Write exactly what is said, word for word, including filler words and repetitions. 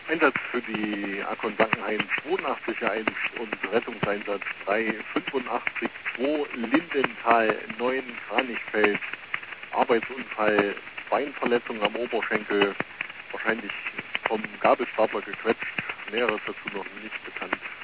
Einsatz für die Akkon Blankenhain zweiundachtzig eins und Rettungseinsatz drei fünfundachtzig zwei Lindenthal neun Kranichfeld. Arbeitsunfall, Beinverletzung am Oberschenkel, wahrscheinlich vom Gabelstapler gequetscht. Näheres dazu noch nicht bekannt.